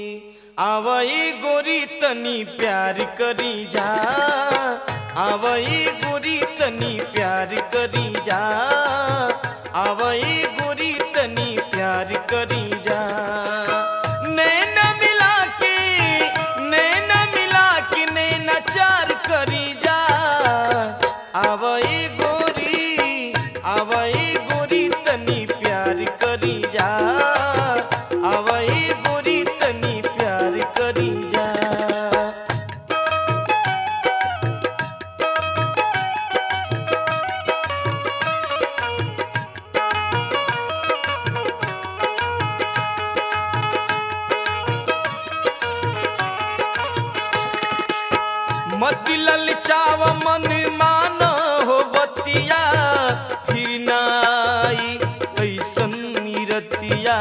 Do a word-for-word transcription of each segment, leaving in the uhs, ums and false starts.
आवई गोरी तनी प्यार करी जा, आवई गोरी तनी प्यार करी जा, आवई गोरी तनी प्यार करी जा। नैना मिला के नैना मिला के नैना चार करी जा, आवई गोरी आवई गोरी तनी प्यार करी जा, आवई गोरी तनी प्यार करी जा। मत ललचाव मन मान हो बतिया, फिर नाई ऐसन निरतिया।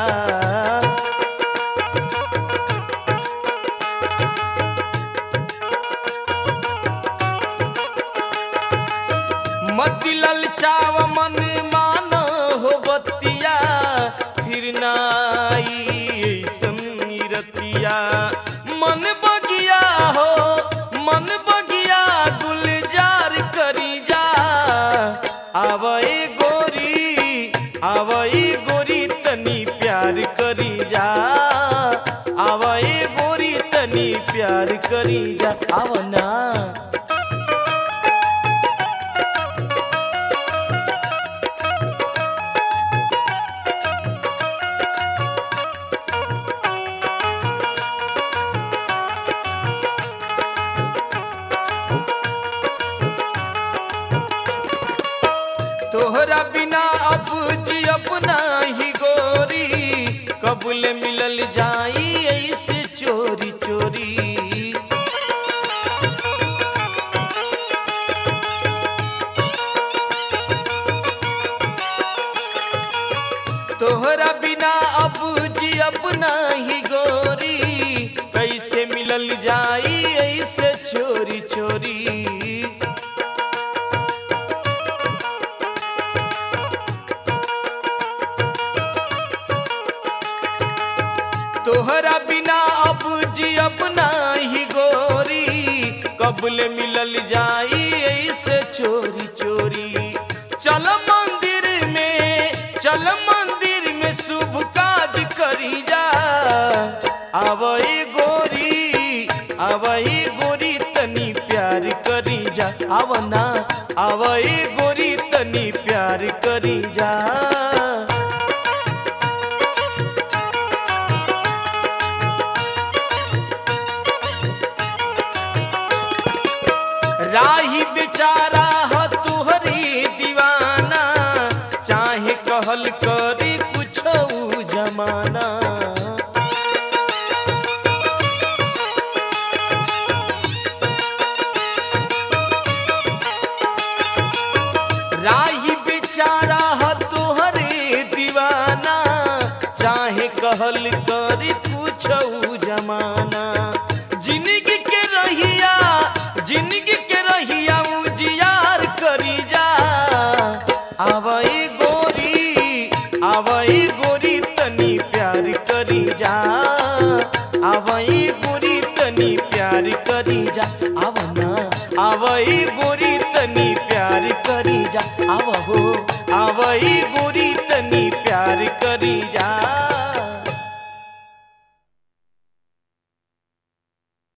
मत ललचाव मन मान हो बतिया, फिर नाई ऐसन निरतिया। मन बगिया हो मन बगिया गुलजार करी जा, आवई गोरी आवई गोरी तनी प्यार करी जा, आवई गोरी तनी प्यार करी जा। आवना तोहरा बिना अब जी अपना ही गोरी, कबूल मिलल जाई ऐसे चोरी चोरी। तोहरा बिना अब जी अपना ही गोरी, कैसे मिलल जाई ऐसे चोरी चोरी। तोहरा बिना अब जी अपना ही गोरी, कबूल मिलल जाई ऐसे चोरी चोरी। चल मंदिर में चल मंदिर में शुभ काज करी जा, आवई गोरी आवई गोरी तनी प्यार करी जा। आवना आवई गोरी तनी प्यार करी जा। राही बेचारा हो तुहरी दीवाना, चाहे कहल करी कुछ जमाना। राही बेचारा हो तुहरी दीवाना, चाहे कहल करी कुछ जमाना। जिंदगी के रहिया जिंदगी के रहिया उजियार करी जा, आवई गोरी आवई गोरी तनी प्यार करी जा, आवई गोरी तनी प्यार करी जा। आवना आवई गोरी तनी प्यार करी जा, आवहो आवई गोरी तनी प्यार करी जा।